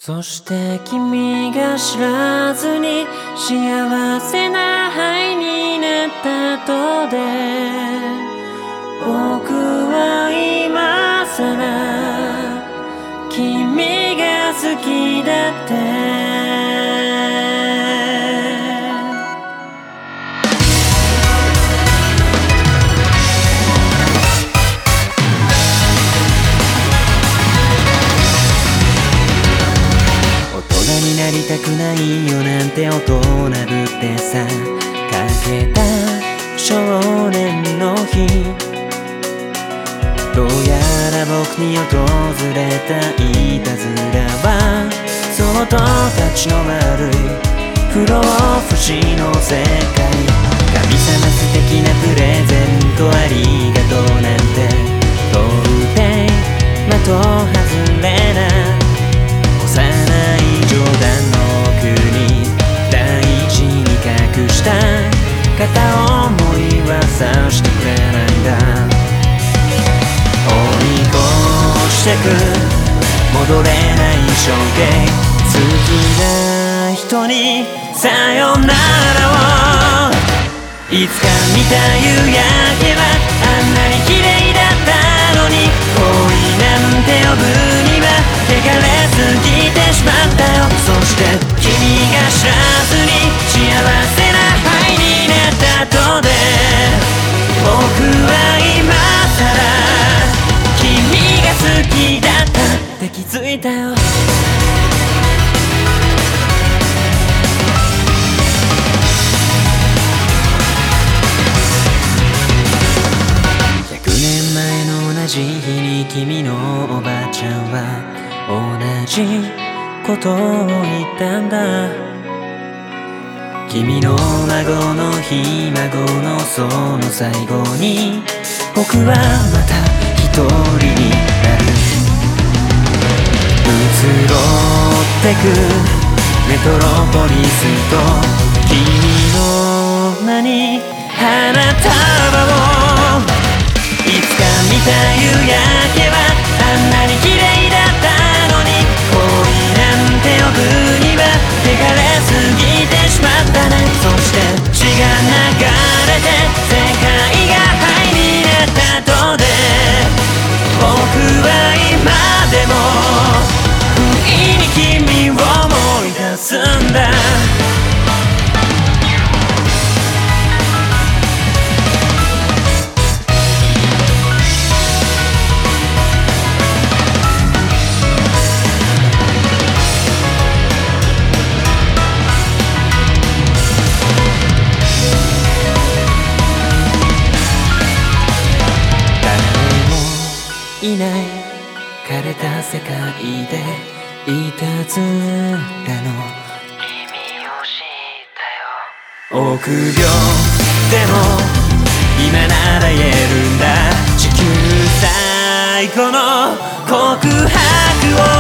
そして君が知らずに幸せな灰になった後で、僕は今さら君が好きだってなりたくないよなんて大人ぶってさかけた少年の日、どうやら僕に訪れたいたずらはその人たちの悪い不老不死の世界、神様素敵なプレゼントありがとうなんて到底的外れな幼い冗談の奥に大事に隠した片思いは察してくれないんだ。追い越してく戻れない象形好きな人にさよならを、いつか見た夕焼けはあんなに綺麗だったのに、恋なんて呼ぶには汚れすぎてしまったよ。そして君が知らずに幸せな灰になった後で、僕は今さら君が好きだったって気づいたよ。100年前の同じ日に君のおばあちゃんは同じことを言ったんだ。君の孫のひ孫のその最後に僕はまた一人になる。移ろってくメトロポリスと君の名に花束を、いつか見た夕焼けはあんなに綺麗だったのに、恋なんて呼ぶには汚れすぎてしまったね。そして血が流れて世界が灰になった後で、僕は今でも不意に君を思い出すんだ。いない枯れた世界でいたずらの意味を知ったよ。臆病でも今なら言えるんだ。地球最後の告白を